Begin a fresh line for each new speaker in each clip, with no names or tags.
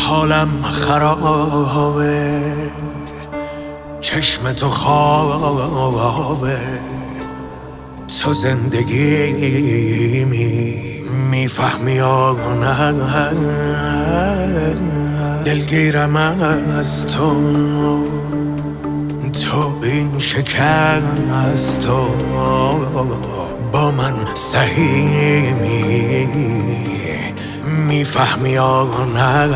حالم خرابه، چشم تو خوابه، تو زندگی میفهمی یا نه؟ دلگیرم از تو این شکن از تو با من صحیح میفهمی یا نه؟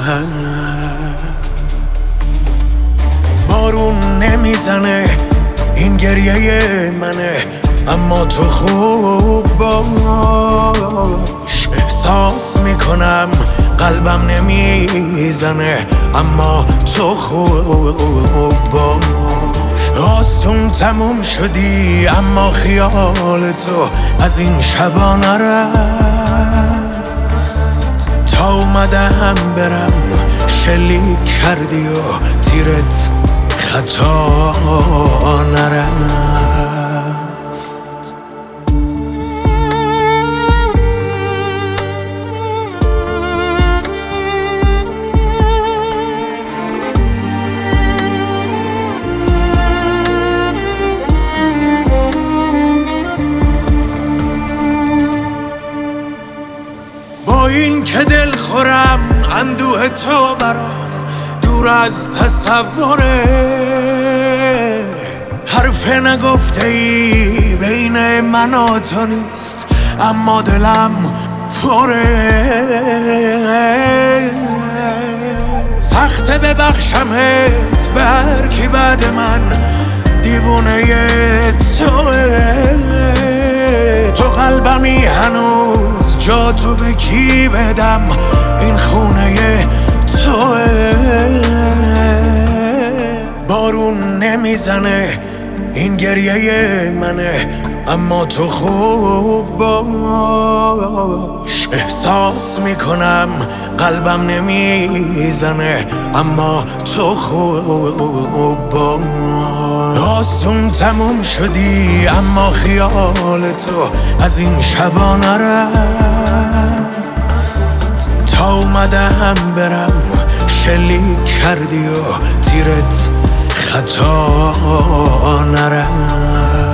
بارون نمیزنه این گریه منه، اما تو خوب باش. احساس میکنم قلبم نمیزنه، اما تو خوب باش. آسون تموم شدی اما خیال تو از این شبا نرفت. تا اومدم برم شلیک کردی و تیرت خطا نرفت. با این که دل خورم اندوه تو برام دور از تصوره، حرف نگفته ای بین من و تو نیست، اما دلم پره. سخته ببخشمت به هر کی بعد من دیوونه توه. تو قلبمی هنوز جا تو به کی بدم، این خونه توه. بارون نمیزنه این گریه منه، اما تو خوب باش. احساس میکنم قلبم نمیزنه، اما تو خوب باش. آسون تموم شدی اما خیال تو از این شبا نرفت. تا اومدم برم شلیک کردی و تیرت خطا نرفت.